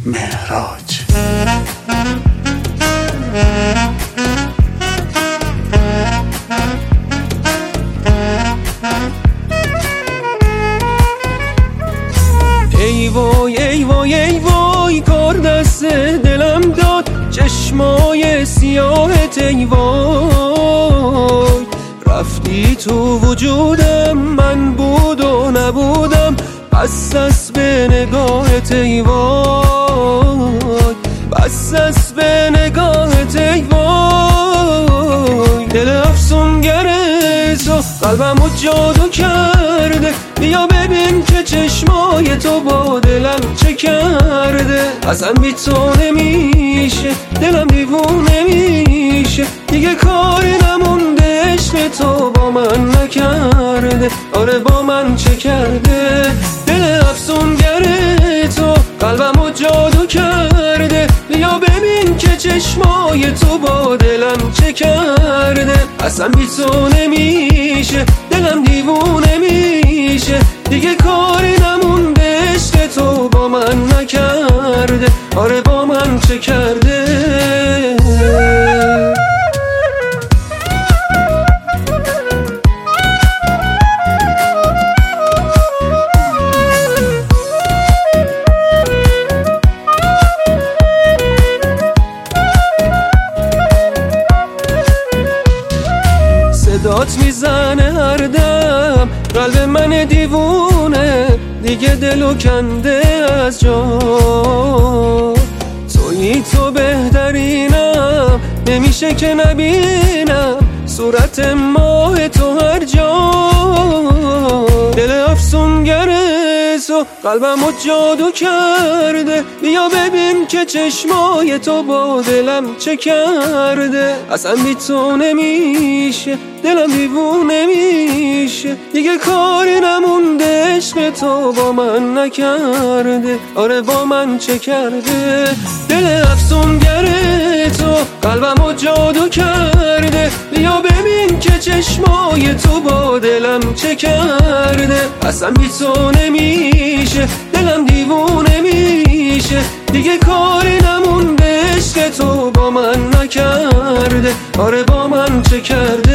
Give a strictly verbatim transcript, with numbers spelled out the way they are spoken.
معراج. ای وای ای وای ای وای کار دست دلم داد، چشمای سیاهت ای وای. رفتی تو وجودم، من بود و نبودم، بس از به نگاهت ای وای، بس از به نگاهت ای وای. دل افسونگر تو قلبمو جادو کرده، بیا ببین که چشمای تو با دلم چه کرده. اصلا بی تو نمیشه، دلم دیوونه میشه، دیگه کاری نمونده عشق تو با من نکرده. آره با من چه کرده. دل افسونگر تو قلبمو جادو کرده، بیا ببین که چشمای تو با دلم چه کرده. اصلا بی تو نمیشه، دلم دیوونه میشه، دیگه کاری نمونده عشق تو با من نکرده. آره با من چه کرده. صدات میزنه هر دم، قلب من دیوونه دیگه دلو کنده از جا. تویی تو بهترینم، نمیشه که نبینم صورت ماه تو هر جا. دل افسونگر تو قلبمو جادو کرده، بیا ببین که چشمای تو با دلم چه کرده. اصلا بی تو نمیشه، دلم دیوونه میشه، دیگه کاری نمونده عشق تو با من نکرده. آره با من چه کرده. دل افسونگر تو قلبمو جادو کرده، بیا ببین که چشمای تو با دلم چه کرده. اصلا بی تو نمیشه، دلم دیوونه میشه، دیگه کاری نمونده عشق تو با من نکرده. آره با من چه کرده.